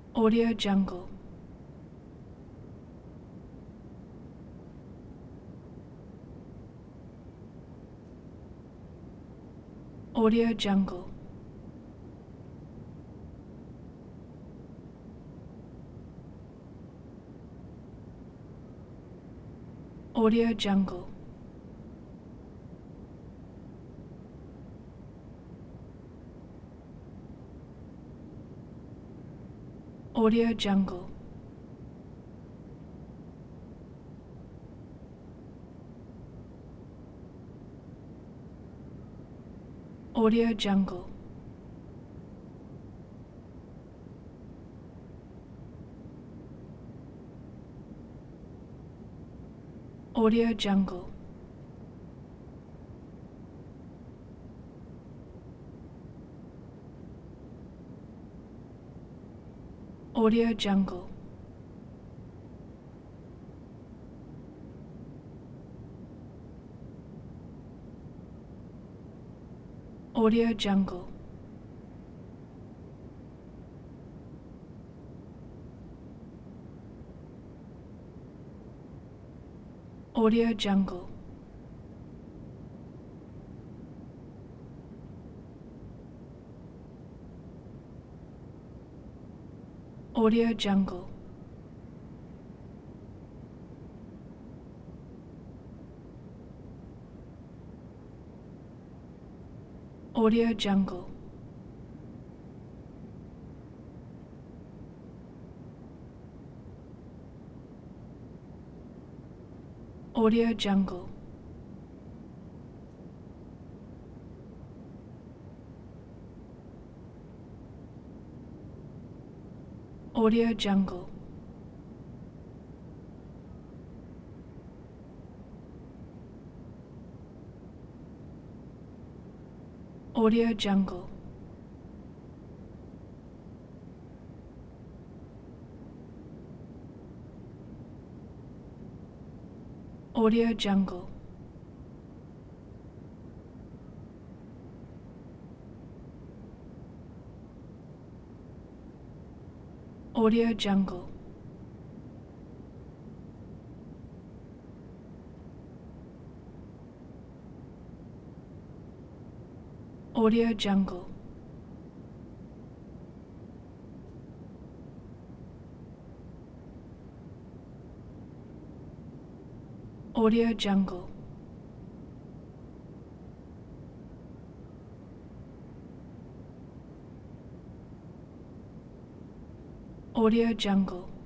Audio Jungle. Audio Jungle. Audio Jungle. Audio Jungle. Audio Jungle. Audio Jungle. Audio Jungle. Audio Jungle. Audio Jungle. Audio Jungle. Audio Jungle. Audio Jungle. Audio Jungle. Audio Jungle. Audio Jungle. Audio Jungle. Audio Jungle. Audio Jungle. Audio Jungle.